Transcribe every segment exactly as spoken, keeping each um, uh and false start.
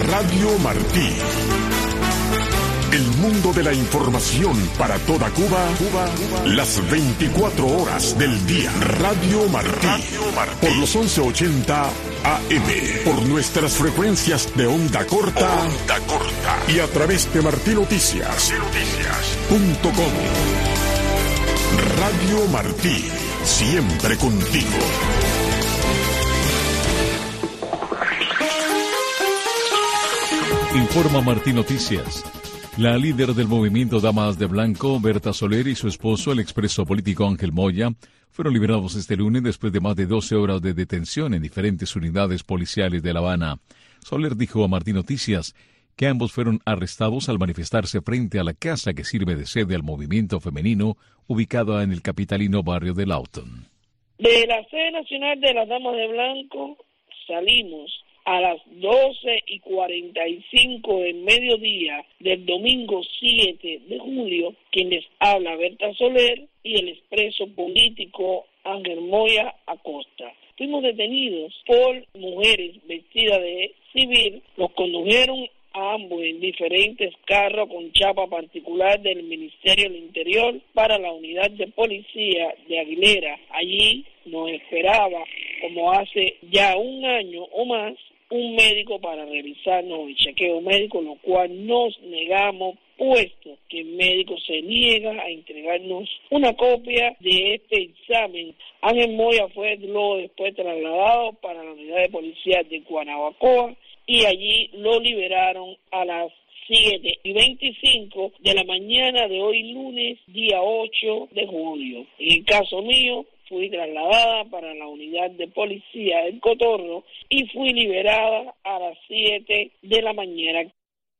Radio Martí. El mundo de la información para toda Cuba, Cuba, Cuba, las veinticuatro horas del día. Radio Martí. Radio Martí. Por los once ochenta A M. Por nuestras frecuencias de onda corta. Onda corta. Y a través de martí noticias punto com. Radio Martí. Siempre contigo. Informa Martí Noticias. La líder del movimiento Damas de Blanco, Berta Soler, y su esposo, el expreso político Ángel Moya, fueron liberados este lunes después de más de doce horas de detención en diferentes unidades policiales de La Habana. Soler dijo a Martí Noticias que ambos fueron arrestados al manifestarse frente a la casa que sirve de sede al movimiento femenino, ubicada en el capitalino barrio de Lawton. De la sede nacional de las Damas de Blanco salimos a las doce y cuarenta y cinco del mediodía del domingo siete de julio, quien les habla, Berta Soler, y el expreso político Ángel Moya Acosta. Fuimos detenidos por mujeres vestidas de civil, los condujeron a ambos en diferentes carros con chapa particular del Ministerio del Interior para la unidad de policía de Aguilera. Allí nos esperaba, como hace ya un año o más, un médico para realizarnos el chequeo médico, lo cual nos negamos, puesto que el médico se niega a entregarnos una copia de este examen. Ángel Moya fue luego después trasladado para la unidad de policía de Guanabacoa y allí lo liberaron a las siete y veinticinco de la mañana de hoy lunes, día ocho de julio. En el caso mío, fui trasladada para la unidad de policía del Cotorro y fui liberada a las siete de la mañana.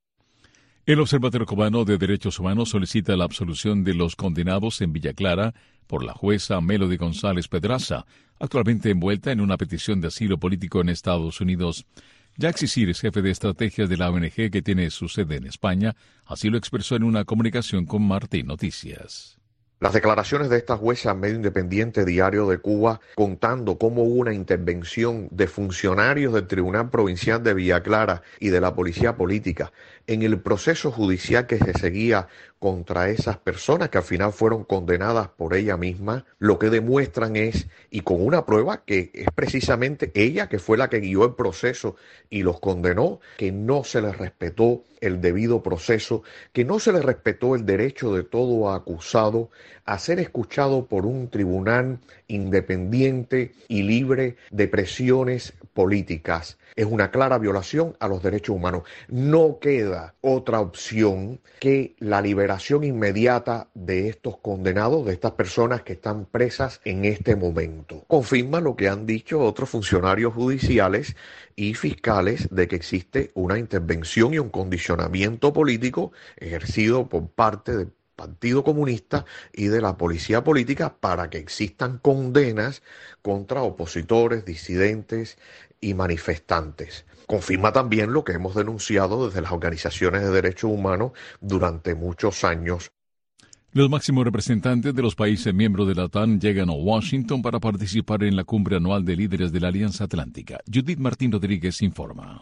El Observatorio Cubano de Derechos Humanos solicita la absolución de los condenados en Villa Clara por la jueza Melody González Pedraza, actualmente envuelta en una petición de asilo político en Estados Unidos. Jacques Isiris, jefe de estrategias de la O N G que tiene su sede en España, así lo expresó en una comunicación con Martí Noticias. Las declaraciones de esta jueza en medio independiente Diario de Cuba, contando cómo hubo una intervención de funcionarios del Tribunal Provincial de Villa Clara y de la Policía Política en el proceso judicial que se seguía contra esas personas que al final fueron condenadas por ella misma, lo que demuestran es, y con una prueba que es precisamente ella que fue la que guió el proceso y los condenó, que no se les respetó el debido proceso, que no se les respetó el derecho de todo acusado a ser escuchado por un tribunal independiente y libre de presiones políticas. Es una clara violación a los derechos humanos. No queda otra opción que la liberación inmediata de estos condenados, de estas personas que están presas en este momento. Confirma lo que han dicho otros funcionarios judiciales y fiscales de que existe una intervención y un condicionamiento político ejercido por parte del Partido Comunista y de la Policía Política para que existan condenas contra opositores, disidentes y manifestantes. Confirma también lo que hemos denunciado desde las organizaciones de derechos humanos durante muchos años. Los máximos representantes de los países miembros de la OTAN llegan a Washington para participar en la cumbre anual de líderes de la Alianza Atlántica. Judith Martín Rodríguez informa.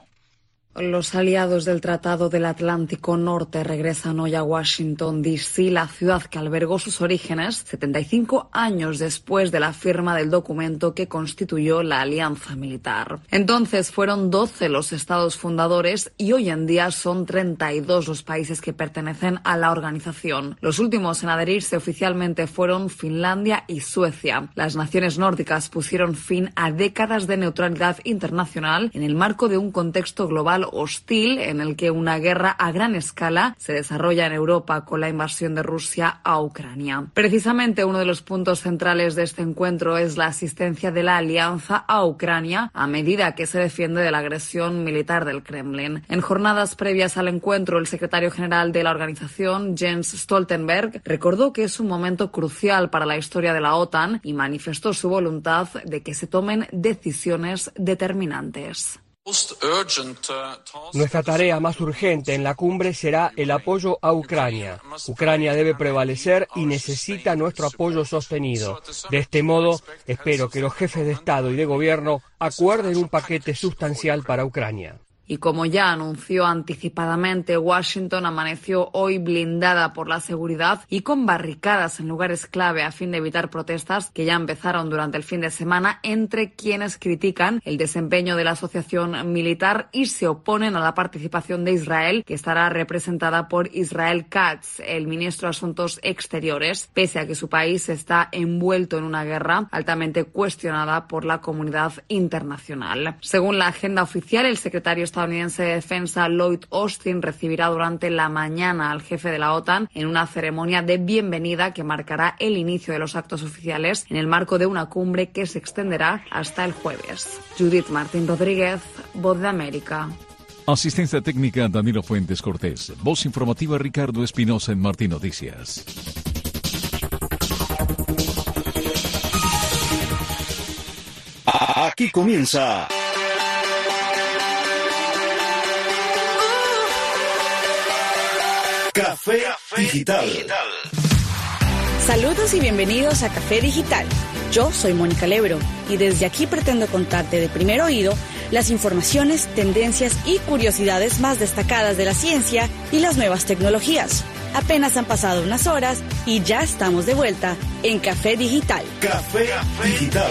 Los aliados del Tratado del Atlántico Norte regresan hoy a Washington, D C, la ciudad que albergó sus orígenes setenta y cinco años después de la firma del documento que constituyó la alianza militar. Entonces fueron doce los estados fundadores y hoy en día son treinta y dos los países que pertenecen a la organización. Los últimos en adherirse oficialmente fueron Finlandia y Suecia. Las naciones nórdicas pusieron fin a décadas de neutralidad internacional en el marco de un contexto global hostil en el que una guerra a gran escala se desarrolla en Europa con la invasión de Rusia a Ucrania. Precisamente uno de los puntos centrales de este encuentro es la asistencia de la alianza a Ucrania a medida que se defiende de la agresión militar del Kremlin. En jornadas previas al encuentro, el secretario general de la organización, Jens Stoltenberg, recordó que es un momento crucial para la historia de la OTAN y manifestó su voluntad de que se tomen decisiones determinantes. Nuestra tarea más urgente en la cumbre será el apoyo a Ucrania. Ucrania debe prevalecer y necesita nuestro apoyo sostenido. De este modo, espero que los jefes de Estado y de Gobierno acuerden un paquete sustancial para Ucrania. Y como ya anunció anticipadamente, Washington amaneció hoy blindada por la seguridad y con barricadas en lugares clave a fin de evitar protestas que ya empezaron durante el fin de semana entre quienes critican el desempeño de la asociación militar y se oponen a la participación de Israel, que estará representada por Israel Katz, el ministro de Asuntos Exteriores, pese a que su país está envuelto en una guerra altamente cuestionada por la comunidad internacional. Según la agenda oficial, el secretario estadounidense de Defensa Lloyd Austin recibirá durante la mañana al jefe de la OTAN en una ceremonia de bienvenida que marcará el inicio de los actos oficiales en el marco de una cumbre que se extenderá hasta el jueves. Judith Martín Rodríguez, Voz de América. Asistencia técnica Danilo Fuentes Cortés. Voz informativa Ricardo Espinosa en Martín Noticias. Aquí comienza Café Digital. Saludos y bienvenidos a Café Digital. Yo soy Mónica Lebro y desde aquí pretendo contarte de primer oído las informaciones, tendencias y curiosidades más destacadas de la ciencia y las nuevas tecnologías. Apenas han pasado unas horas y ya estamos de vuelta en Café Digital. Café Digital.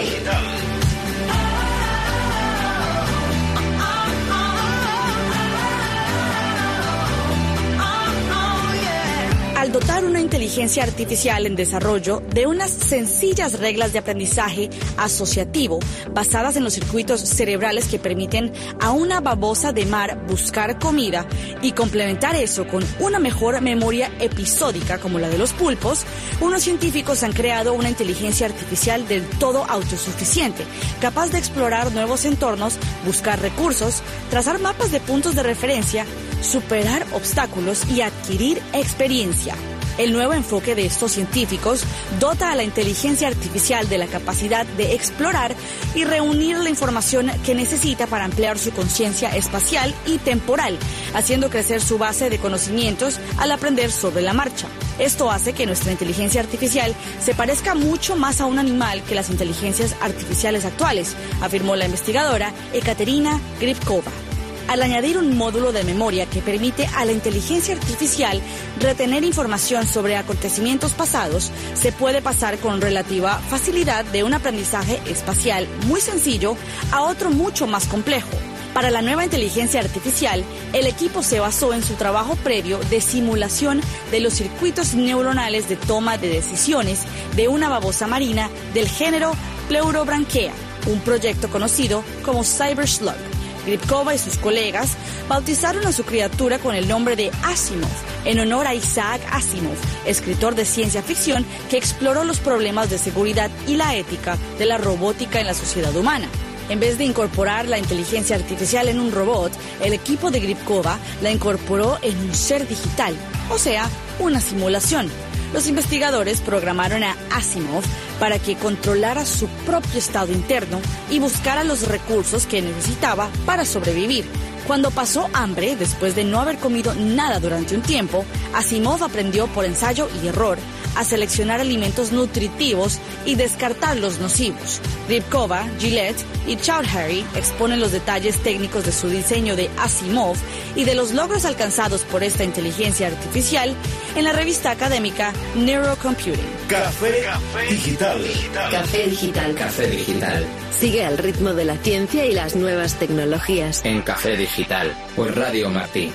Al dotar una inteligencia artificial en desarrollo de unas sencillas reglas de aprendizaje asociativo basadas en los circuitos cerebrales que permiten a una babosa de mar buscar comida y complementar eso con una mejor memoria episódica como la de los pulpos, unos científicos han creado una inteligencia artificial del todo autosuficiente, capaz de explorar nuevos entornos, buscar recursos, trazar mapas de puntos de referencia, superar obstáculos y adquirir experiencia. El nuevo enfoque de estos científicos dota a la inteligencia artificial de la capacidad de explorar y reunir la información que necesita para ampliar su conciencia espacial y temporal, haciendo crecer su base de conocimientos al aprender sobre la marcha. Esto hace que nuestra inteligencia artificial se parezca mucho más a un animal que las inteligencias artificiales actuales, afirmó la investigadora Ekaterina Gribkova. Al añadir un módulo de memoria que permite a la inteligencia artificial retener información sobre acontecimientos pasados, se puede pasar con relativa facilidad de un aprendizaje espacial muy sencillo a otro mucho más complejo. Para la nueva inteligencia artificial, el equipo se basó en su trabajo previo de simulación de los circuitos neuronales de toma de decisiones de una babosa marina del género Pleurobranchia, un proyecto conocido como Cyberslug. Gribkova y sus colegas bautizaron a su criatura con el nombre de Asimov, en honor a Isaac Asimov, escritor de ciencia ficción que exploró los problemas de seguridad y la ética de la robótica en la sociedad humana. En vez de incorporar la inteligencia artificial en un robot, el equipo de Gribkova la incorporó en un ser digital, o sea, una simulación. Los investigadores programaron a Asimov para que controlara su propio estado interno y buscara los recursos que necesitaba para sobrevivir. Cuando pasó hambre, después de no haber comido nada durante un tiempo, Asimov aprendió por ensayo y error a seleccionar alimentos nutritivos y descartar los nocivos. Gribkova, Gillette y Chowdhury exponen los detalles técnicos de su diseño de Asimov y de los logros alcanzados por esta inteligencia artificial en la revista académica Neurocomputing. Café, Café Digital. Café Digital. Café Digital. Sigue al ritmo de la ciencia y las nuevas tecnologías en Café Digital por Radio Martí.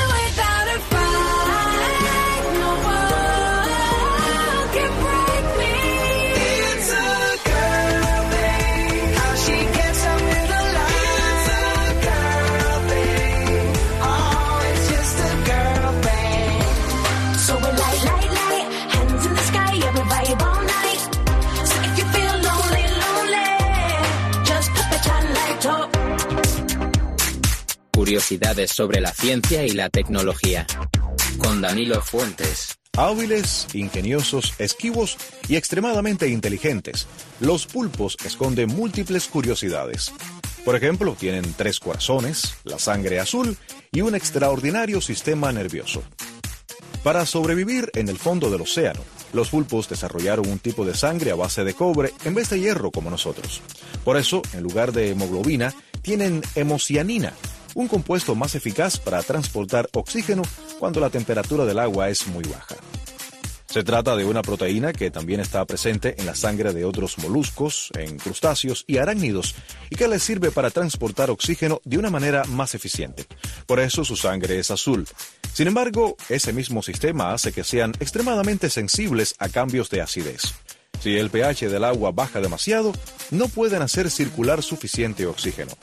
Curiosidades sobre la ciencia y la tecnología. Con Danilo Fuentes. Hábiles, ingeniosos, esquivos y extremadamente inteligentes, los pulpos esconden múltiples curiosidades. Por ejemplo, tienen tres corazones, la sangre azul y un extraordinario sistema nervioso. Para sobrevivir en el fondo del océano, los pulpos desarrollaron un tipo de sangre a base de cobre en vez de hierro como nosotros. Por eso, en lugar de hemoglobina, tienen hemocianina, un compuesto más eficaz para transportar oxígeno cuando la temperatura del agua es muy baja. Se trata de una proteína que también está presente en la sangre de otros moluscos, en crustáceos y arácnidos, y que les sirve para transportar oxígeno de una manera más eficiente. Por eso su sangre es azul. Sin embargo, ese mismo sistema hace que sean extremadamente sensibles a cambios de acidez. Si el pH del agua baja demasiado, no pueden hacer circular suficiente oxígeno.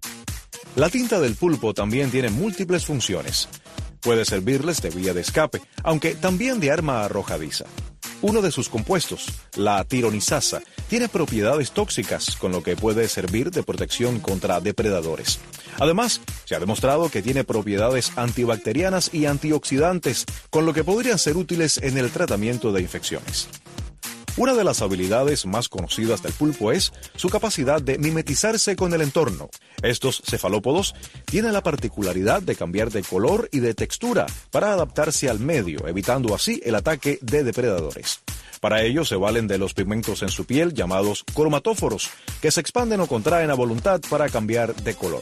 La tinta del pulpo también tiene múltiples funciones. Puede servirles de vía de escape, aunque también de arma arrojadiza. Uno de sus compuestos, la tironisasa, tiene propiedades tóxicas, con lo que puede servir de protección contra depredadores. Además, se ha demostrado que tiene propiedades antibacterianas y antioxidantes, con lo que podrían ser útiles en el tratamiento de infecciones. Una de las habilidades más conocidas del pulpo es su capacidad de mimetizarse con el entorno. Estos cefalópodos tienen la particularidad de cambiar de color y de textura para adaptarse al medio, evitando así el ataque de depredadores. Para ello se valen de los pigmentos en su piel llamados cromatóforos, que se expanden o contraen a voluntad para cambiar de color.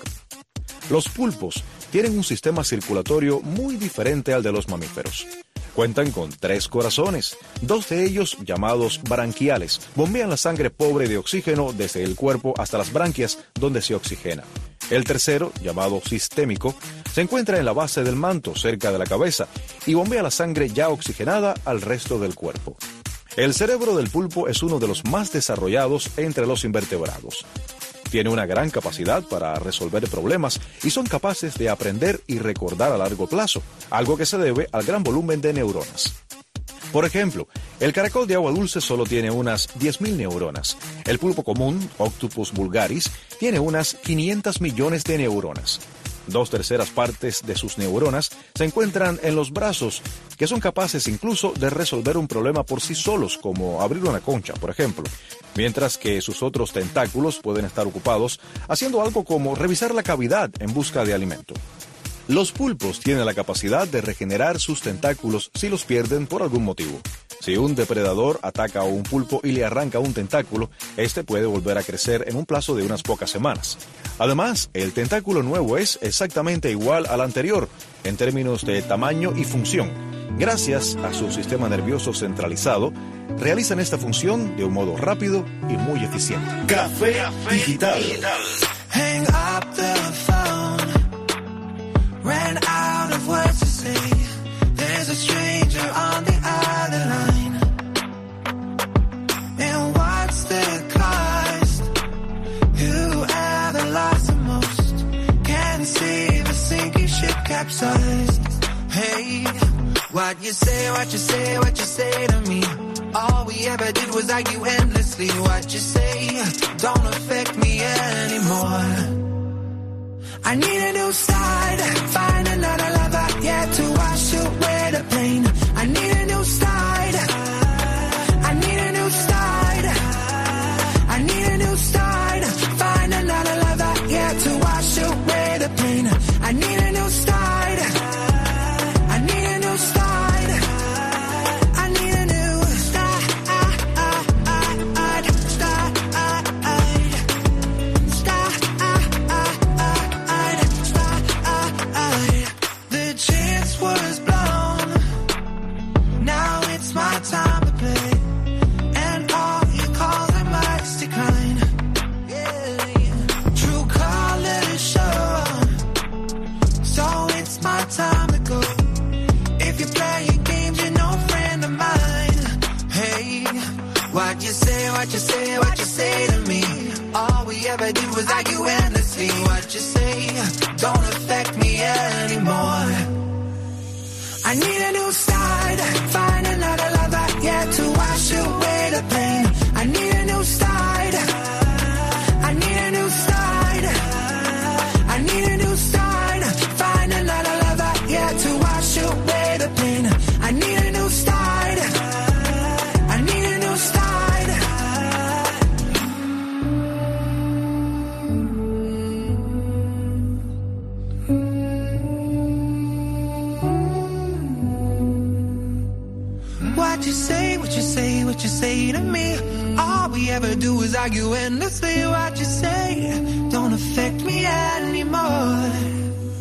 Los pulpos tienen un sistema circulatorio muy diferente al de los mamíferos. Cuentan con tres corazones. Dos de ellos, llamados branquiales, bombean la sangre pobre de oxígeno desde el cuerpo hasta las branquias, donde se oxigena. El tercero, llamado sistémico, se encuentra en la base del manto, cerca de la cabeza, y bombea la sangre ya oxigenada al resto del cuerpo. El cerebro del pulpo es uno de los más desarrollados entre los invertebrados. Tiene una gran capacidad para resolver problemas y son capaces de aprender y recordar a largo plazo, algo que se debe al gran volumen de neuronas. Por ejemplo, el caracol de agua dulce solo tiene unas diez mil neuronas. El pulpo común, Octopus vulgaris, tiene unas quinientos millones de neuronas. Dos terceras partes de sus neuronas se encuentran en los brazos, que son capaces incluso de resolver un problema por sí solos, como abrir una concha, por ejemplo, mientras que sus otros tentáculos pueden estar ocupados haciendo algo como revisar la cavidad en busca de alimento. Los pulpos tienen la capacidad de regenerar sus tentáculos si los pierden por algún motivo. Si un depredador ataca a un pulpo y le arranca un tentáculo, este puede volver a crecer en un plazo de unas pocas semanas. Además, el tentáculo nuevo es exactamente igual al anterior, en términos de tamaño y función. Gracias a su sistema nervioso centralizado, realizan esta función de un modo rápido y muy eficiente. Café Digital. Hang up the phone. Ran out of words to say. There's a stranger on the other line. And what's the cost? Whoever lost the most can save a sinking ship capsized. Hey, what you say, what you say, what you say to me? All we ever did was argue endlessly. What you say don't affect me anymore. I need a new start, find another lover, yeah, to wash away the pain. I need a new start, I need a new start, I need a new start, find another lover, yeah, to wash away the pain. I need a new start, I need a new start, I need a new start, start, the chance was blown. Now it's my time to play, and all your calls I must decline. Yeah, yeah. True colors show, so it's my time to go. If you play your games, you're no friend of mine. Hey, what you say, what you say, what you say to me? All we ever did was argue endlessly. What you say don't affect me anymore. I need a new start, find another lover, yeah, to wash away the pain. I need a new start, I need a new start, I need a new start, find another lover, yeah, to wash away the pain. I need a new start, I need a new start. What you say, what you say, what you say to me? All we ever do is argue endlessly. What you say don't affect me anymore.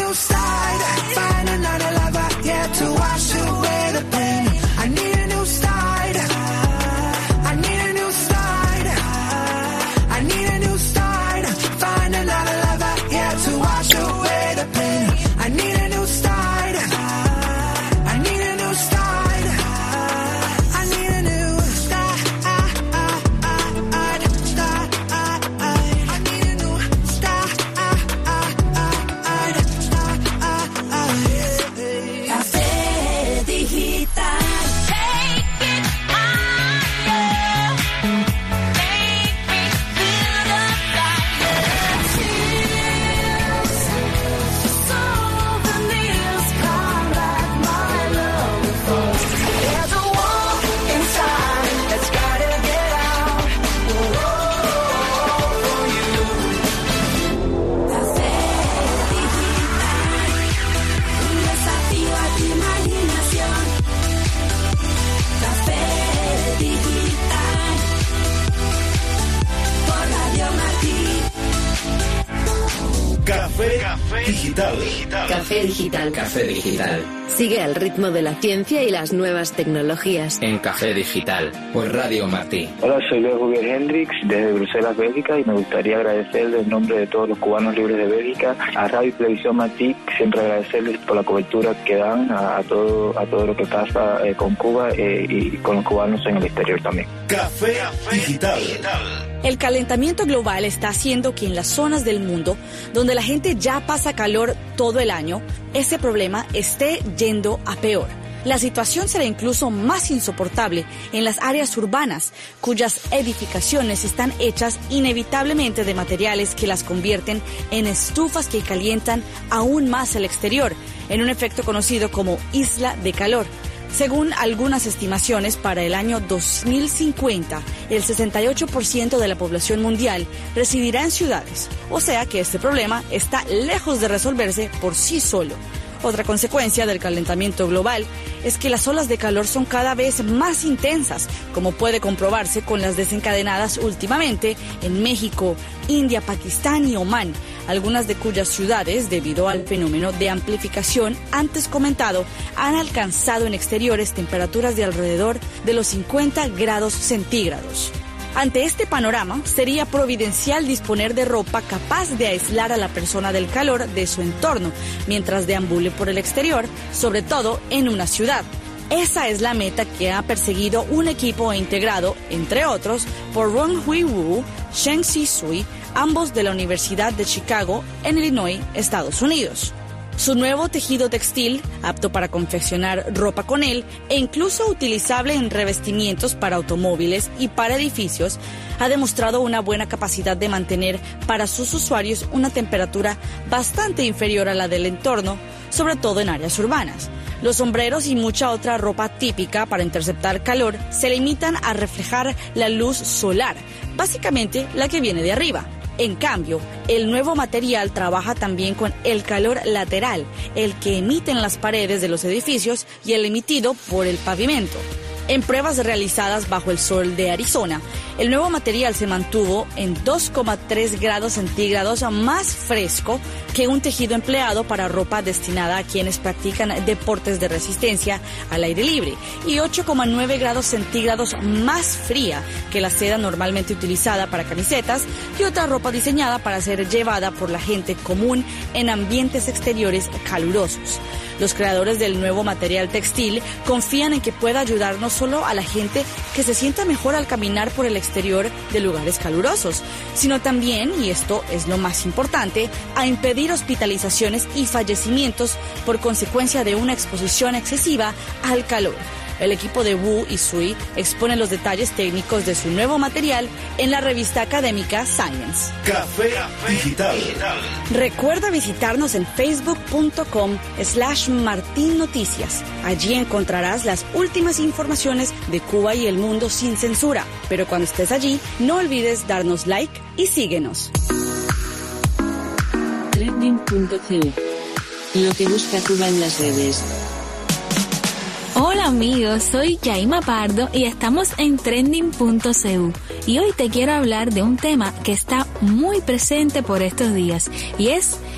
new start, find another lover, yeah, to wash away the pain. I need a new start, I need a new start, I need a new start, find another lover, yeah, to wash away the pain. I need a new start, I need a new start, I need a new start, start, I need a new start, Café Digital. Café, Café Digital. Café Digital. Café Digital. Sigue al ritmo de la ciencia y las nuevas tecnologías en Café Digital por Radio Martí. Hola, soy Leo Juvier Hendrix desde Bruselas, Bélgica, y me gustaría agradecerles en nombre de todos los cubanos libres de Bélgica a Radio y Televisión Martí, siempre agradecerles por la cobertura que dan a, a todo a todo lo que pasa eh, con Cuba eh, y con los cubanos en el exterior también. Café, Café Digital. El calentamiento global está haciendo que en las zonas del mundo donde la gente ya pasa calor todo el año, ese problema esté yendo a peor. La situación será incluso más insoportable en las áreas urbanas, cuyas edificaciones están hechas inevitablemente de materiales que las convierten en estufas que calientan aún más el exterior, en un efecto conocido como isla de calor. Según algunas estimaciones, para el año dos mil cincuenta, el sesenta y ocho por ciento de la población mundial residirá en ciudades, o sea que este problema está lejos de resolverse por sí solo. Otra consecuencia del calentamiento global es que las olas de calor son cada vez más intensas, como puede comprobarse con las desencadenadas últimamente en México, India, Pakistán y Omán, algunas de cuyas ciudades, debido al fenómeno de amplificación antes comentado, han alcanzado en exteriores temperaturas de alrededor de los cincuenta grados centígrados. Ante este panorama, sería providencial disponer de ropa capaz de aislar a la persona del calor de su entorno mientras deambule por el exterior, sobre todo en una ciudad. Esa es la meta que ha perseguido un equipo integrado, entre otros, por Ron Hui Wu, Sheng Sisui, ambos de la Universidad de Chicago, en Illinois, Estados Unidos. Su nuevo tejido textil, apto para confeccionar ropa con él e incluso utilizable en revestimientos para automóviles y para edificios, ha demostrado una buena capacidad de mantener para sus usuarios una temperatura bastante inferior a la del entorno, sobre todo en áreas urbanas. Los sombreros y mucha otra ropa típica para interceptar calor se limitan a reflejar la luz solar, básicamente la que viene de arriba. En cambio, el nuevo material trabaja también con el calor lateral, el que emiten las paredes de los edificios y el emitido por el pavimento. En pruebas realizadas bajo el sol de Arizona, el nuevo material se mantuvo en dos coma tres grados centígrados más fresco que un tejido empleado para ropa destinada a quienes practican deportes de resistencia al aire libre y ocho coma nueve grados centígrados más fría que la seda normalmente utilizada para camisetas y otra ropa diseñada para ser llevada por la gente común en ambientes exteriores calurosos. Los creadores del nuevo material textil confían en que pueda ayudar no solo a la gente que se sienta mejor al caminar por el exterior de lugares calurosos, sino también, y esto es lo más importante, a impedir hospitalizaciones y fallecimientos por consecuencia de una exposición excesiva al calor. El equipo de Wu y Sui expone los detalles técnicos de su nuevo material en la revista académica Science. Café Digital. Recuerda visitarnos en facebook.com slash Martín Noticias. Allí encontrarás las últimas informaciones de Cuba y el mundo sin censura. Pero cuando estés allí, no olvides darnos like y síguenos. Trending punto c u. Lo que busca Cuba en las redes. Hola amigos, soy Yaima Pardo y estamos en trending punto c u y hoy te quiero hablar de un tema que está muy presente por estos días y es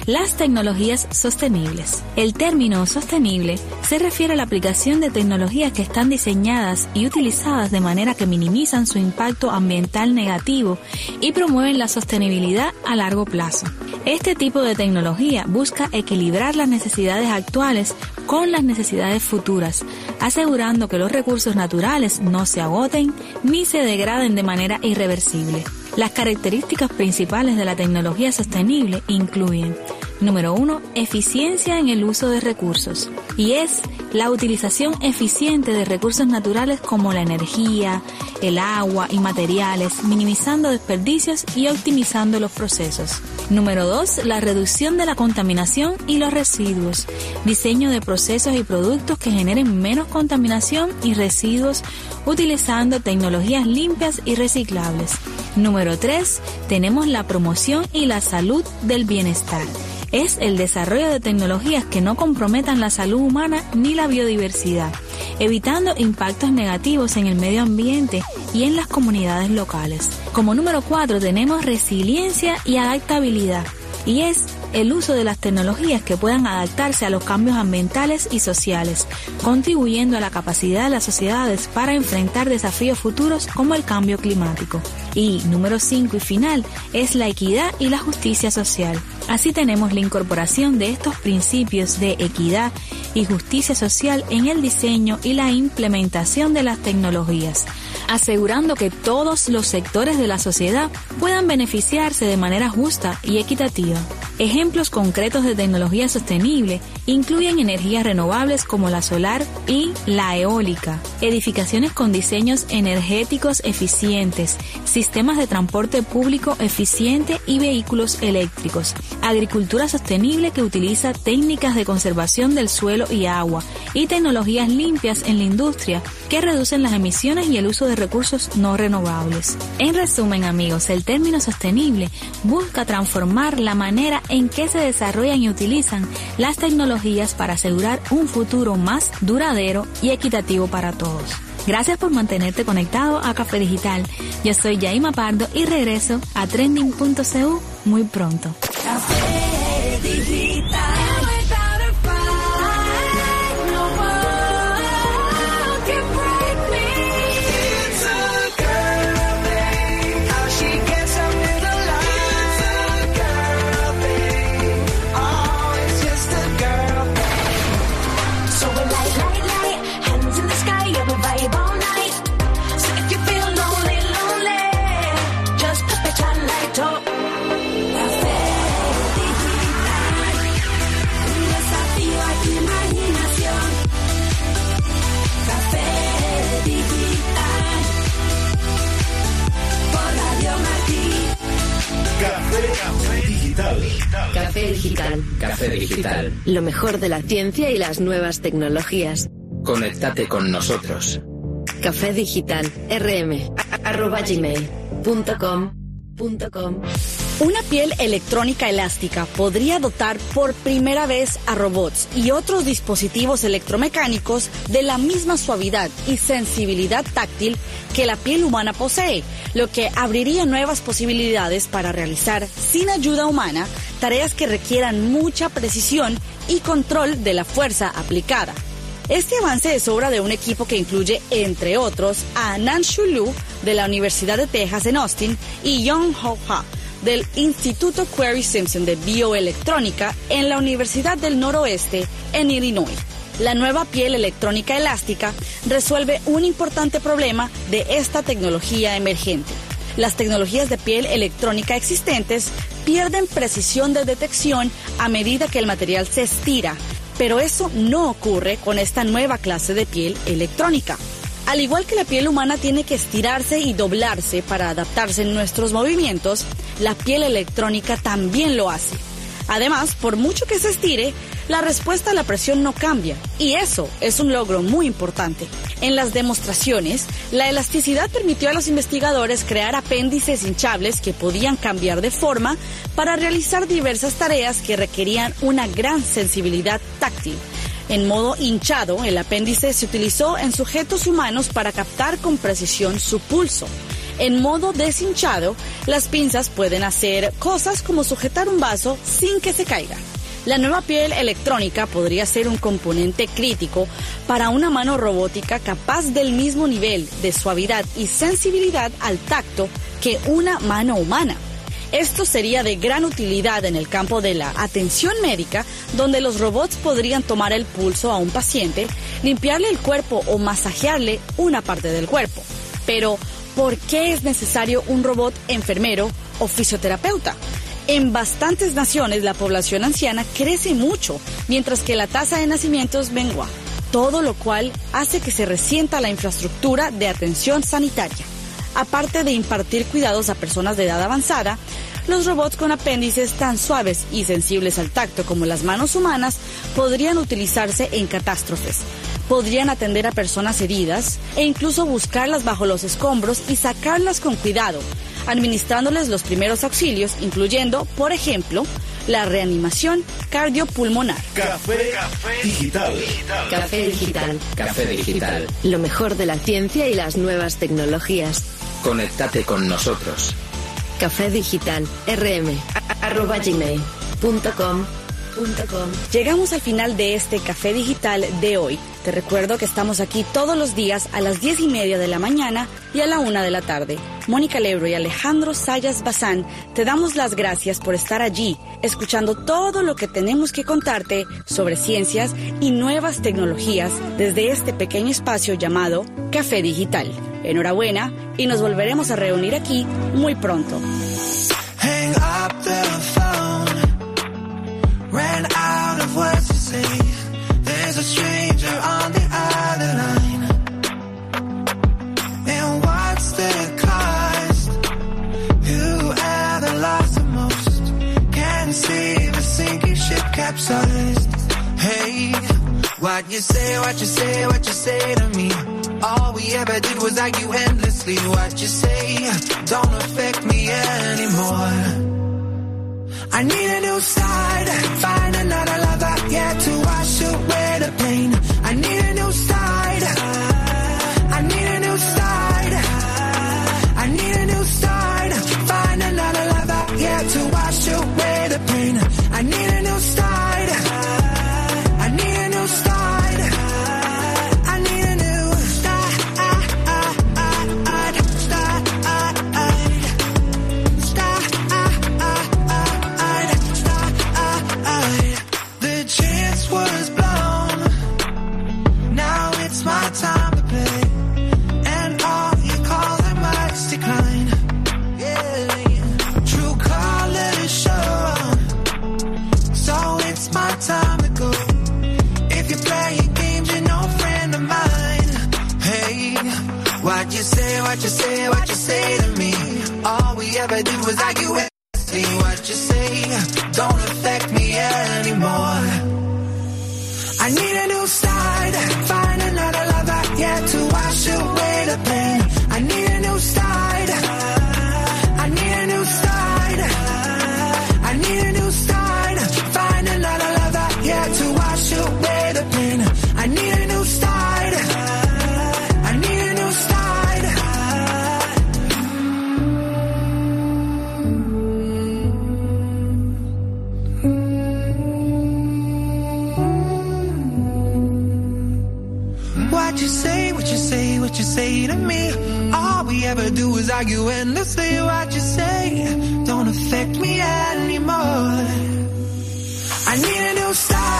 las tecnologías sostenibles. El término sostenible se refiere a la aplicación de tecnologías que están diseñadas y utilizadas de manera que minimizan su impacto ambiental negativo y promueven la sostenibilidad a largo plazo. Este tipo de tecnología busca equilibrar las necesidades actuales con las necesidades futuras, asegurando que los recursos naturales no se agoten ni se degraden de manera irreversible. Las características principales de la tecnología sostenible incluyen: número uno, eficiencia en el uso de recursos, y es la utilización eficiente de recursos naturales como la energía, el agua y materiales, minimizando desperdicios y optimizando los procesos. Número dos, la reducción de la contaminación y los residuos, diseño de procesos y productos que generen menos contaminación y residuos utilizando tecnologías limpias y reciclables. Número tres, tenemos la promoción y la salud del bienestar. Es el desarrollo de tecnologías que no comprometan la salud humana ni la biodiversidad, evitando impactos negativos en el medio ambiente y en las comunidades locales. Como número cuatro tenemos resiliencia y adaptabilidad, y es el uso de las tecnologías que puedan adaptarse a los cambios ambientales y sociales, contribuyendo a la capacidad de las sociedades para enfrentar desafíos futuros como el cambio climático. Y número cinco y final es la equidad y la justicia social. Así tenemos la incorporación de estos principios de equidad y justicia social en el diseño y la implementación de las tecnologías, asegurando que todos los sectores de la sociedad puedan beneficiarse de manera justa y equitativa. Ejemplos concretos de tecnología sostenible incluyen energías renovables como la solar y la eólica, edificaciones con diseños energéticos eficientes, sistemas de transporte público eficiente y vehículos eléctricos, agricultura sostenible que utiliza técnicas de conservación del suelo y agua, y tecnologías limpias en la industria que reducen las emisiones y el uso de recursos no renovables. En resumen, amigos, el término sostenible busca transformar la manera en que se desarrollan y utilizan las tecnologías para asegurar un futuro más duradero y equitativo para todos. Gracias por mantenerte conectado a Café Digital. Yo soy Yaima Pardo y regreso a trending punto c u muy pronto. Café Digital. Café Digital. Café Digital. Café Digital. Lo mejor de la ciencia y las nuevas tecnologías. Conéctate con nosotros. Café Digital. rm arroba gmail punto com punto com. Una piel electrónica elástica podría dotar por primera vez a robots y otros dispositivos electromecánicos de la misma suavidad y sensibilidad táctil que la piel humana posee, lo que abriría nuevas posibilidades para realizar, sin ayuda humana, tareas que requieran mucha precisión y control de la fuerza aplicada. Este avance es obra de un equipo que incluye, entre otros, a Nanshu Liu de la Universidad de Texas en Austin y Young-Ho Ha del Instituto Query Simpson de Bioelectrónica en la Universidad del Noroeste en Illinois. La nueva piel electrónica elástica resuelve un importante problema de esta tecnología emergente. Las tecnologías de piel electrónica existentes pierden precisión de detección a medida que el material se estira, pero eso no ocurre con esta nueva clase de piel electrónica. Al igual que la piel humana tiene que estirarse y doblarse para adaptarse a nuestros movimientos, la piel electrónica también lo hace. Además, por mucho que se estire, la respuesta a la presión no cambia, y eso es un logro muy importante. En las demostraciones, la elasticidad permitió a los investigadores crear apéndices hinchables que podían cambiar de forma para realizar diversas tareas que requerían una gran sensibilidad táctil. En modo hinchado, el apéndice se utilizó en sujetos humanos para captar con precisión su pulso. En modo deshinchado, las pinzas pueden hacer cosas como sujetar un vaso sin que se caiga. La nueva piel electrónica podría ser un componente crítico para una mano robótica capaz del mismo nivel de suavidad y sensibilidad al tacto que una mano humana. Esto sería de gran utilidad en el campo de la atención médica, donde los robots podrían tomar el pulso a un paciente, limpiarle el cuerpo o masajearle una parte del cuerpo. Pero, ¿por qué es necesario un robot enfermero o fisioterapeuta? En bastantes naciones la población anciana crece mucho, mientras que la tasa de nacimientos mengua, todo lo cual hace que se resienta la infraestructura de atención sanitaria. Aparte de impartir cuidados a personas de edad avanzada, los robots con apéndices tan suaves y sensibles al tacto como las manos humanas podrían utilizarse en catástrofes. Podrían atender a personas heridas e incluso buscarlas bajo los escombros y sacarlas con cuidado, administrándoles los primeros auxilios, incluyendo, por ejemplo, la reanimación cardiopulmonar. Café Digital. Café Digital. Café Digital. Lo mejor de la ciencia y las nuevas tecnologías. Conéctate con nosotros. Café Digital. rm arroba gmail punto com. Llegamos al final de este Café Digital de hoy. Te recuerdo que estamos aquí todos los días a las diez y media de la mañana y a la una de la tarde. Mónica Lebro y Alejandro Sayas Bazán, te damos las gracias por estar allí, escuchando todo lo que tenemos que contarte sobre ciencias y nuevas tecnologías desde este pequeño espacio llamado Café Digital. Enhorabuena y nos volveremos a reunir aquí muy pronto. Hang up the phone. Ran out of words to say. There's a stranger on the other line. And what's the cost? Whoever lost the most can save a sinking ship capsized. Hey, what you say, what you say, what you say to me? All we ever did was argue endlessly. What you say don't affect me anymore. I need a new start, find another lover, yeah, to wash away the pain. I need a new start, I need a new start, I need a new start, find another lover, yeah, to wash away the pain. I need a new start, I need a new start, I need a new start, start, the chance was blown. Now it's my time to play, and all your calls I must decline. Yeah, true colors show, so it's my time to go. If you're playing games, you're no friend of mine. Hey, what you say, what you say, what you say to me? All we ever did was argue. See what you say don't affect me anymore. I need a new start, find another lover, yeah, to wash away the pain. I need a new start, I need a new start, I need a new start, find another lover, yeah, to wash away the pain. I need a new start, I need a new start. What you say, what you say, what you say to me? All we ever do is argue endlessly. What you say don't affect me anymore. I need a new start.